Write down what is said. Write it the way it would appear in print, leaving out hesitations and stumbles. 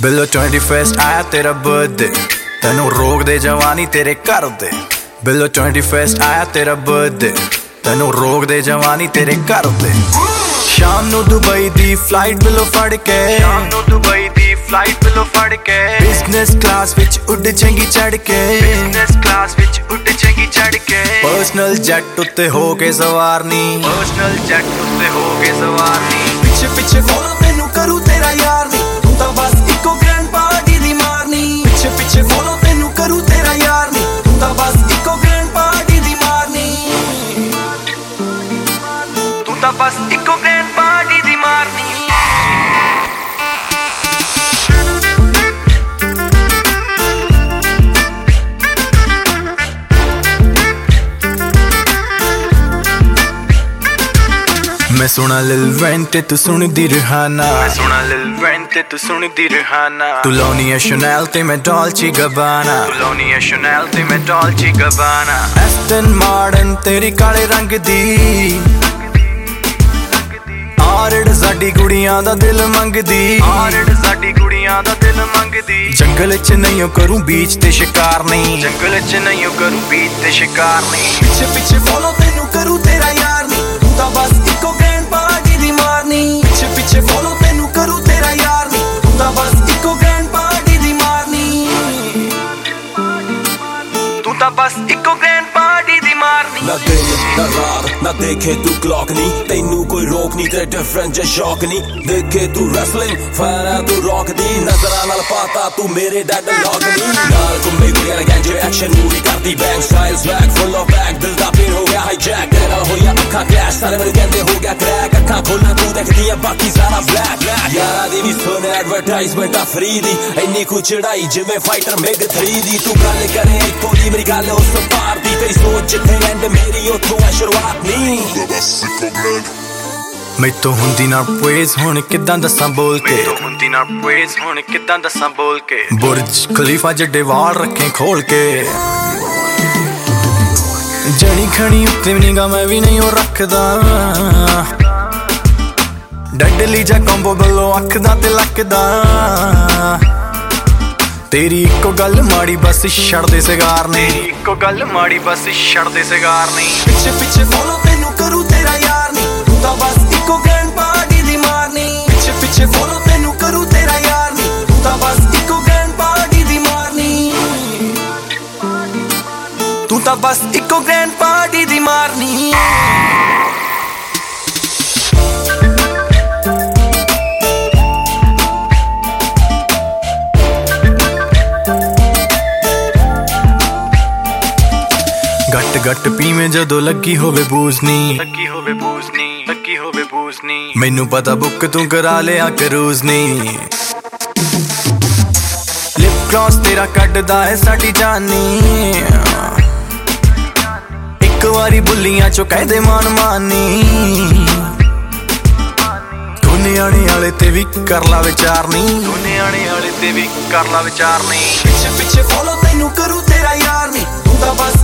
Below 21st आया तेरा birthday, तेनू रोक दे जवानी तेरे घर दे। बिलो 21st आया तेरा बर्थडे, तेनू रोक दे जवानी तेरे घर दे। शाम नू दुबई दी फ्लाइट बिलो फड़ के, शाम नू दुबई दी फ्लाइट बिलो फड़ के। बिजनेस क्लास विच उड़ चंगी चढ़ के, बिजनेस क्लास विच उड़ चंगी चढ़ के। पर्सनल जेट उत्ते हो के सवारनी, पर्सनल जेट उत्ते हो के सवारनी। पिछे पिछे फॉलो तेनू करू तेरा यार नी, तू तां बस इको ग्रैंड पार्टी दी मारनी। पिछे पिछे फॉलो तेनू करू तेरा यार नी, तू तां बस इको ग्रैंड पार्टी दी मारनी। तू तां बस इको ग्रैंड पार्टी दी मारनी। मैं सुना लिल वैन ते तू सुनदी रिहाना, मैं सुना लिल वैन ते तू सुनदी रिहाना। तू लाउनी है शनेल ते मैं डॉल्चे गबाना, तू लाउनी है शनेल ते मैं डॉल्चे गबाना। एस्टन मार्टिन तेरी काले रंग दी, आरड़ साडी कुड़ियां दा दिल मंगदी, आरड़ साडी कुड़ियां दा दिल मंगदी। जंगल च नहीं ओ करूं बीच ते शिकार नहीं, जंगल च नहीं ओ करूं बीच ते शिकार नहीं। पिछे पिछे फॉलो तेनू करूं तेरा यार नहीं, तू तां बस इको ग्रैंड पार्टी दी मारनी। पिछे पिछे फॉलो तेनू करूं तेरा यार नहीं, तू तां बस इको ग्रैंड पार्टी दी मारनी। तू तां बस इको ग्रैंड पार्टी दी मारनी। ना दिन ना रात ना देखे तू क्लॉक नहीं, तेनू कोई रोक नहीं ते डिफरेंट जे शौक नहीं। देखे तू रेसलिंग फैन है तू रॉक दी, नजरां नाल पाता तू मेरे डैड लॉक नहीं। नाल घुम्मे कुड़ियां गैंजे एक्शन मूवी करदी bang style swag full of bag. दिल दा पेन हो गया हाईजैक, तेरे नाल होया अखां क्रैश, सारे मेरे कहंदे हो गया क्रैक। अखां खोलना तू देखदी है बाकी सारा ब्लैक। यारा दी भी सुन एडवरटाइजमेंट आ फ्री दी, इन्नी कुछ चढ़ाई जिवें फाइटर मिग 3 दी। तू गल करे इत्थों दी मेरी गल उस पार दी, तेरी सोच जिथे एंड मेरी उत्थों है शुरुआत नहीं। मैथों हुंदी ना प्रेज हुण किदां दस्सां बोल के, मैथों हुंदी ना प्रेज हुण किदां दस्सां बोल के। बुर्ज खलीफा जड्डे वाल रखे खोल के, जनी खनी उत्ते भी निगाह मैं भी नहीं ओ रखदा। डडली जा कॉम्बो बल्लो अखदा ते लकदा। तेरी इको गल माड़ी बस छड़ दे सिगार नहीं, तेरी इको गल माड़ी बस छड़ दे सिगार नहीं। पिछे पिछे फॉलो तेनू करूं तेरा यार नहीं, तू तां बस इको ग्रैंड पार्टी दी मारनी। पिछे पिछे फॉलो तेनू करूं तेरा यार नहीं, तू तां बस इको ग्रैंड पार्टी दी मारनी। तू तां बस इको ग्रैंड पार्टी दी मारनी। गट गट पीवें जदों लगी होवे बूजनी, लगी होवे बूजनी, लगी होवे बूजनी। मैनू पता बुक तू करा लिया क्रूजनी। लिप ग्लॉस तेरा कटदा है साडी जानी, एक वारी बुलियां चो कह दे मान मानी। तू न्याणे वाले ते भी कर ला विचारनी, तू न्याणे वाले ते भी कर ला विचारनी। पिछे पिछे फॉलो तेनू करूं तेरा यार नहीं, तू तां बस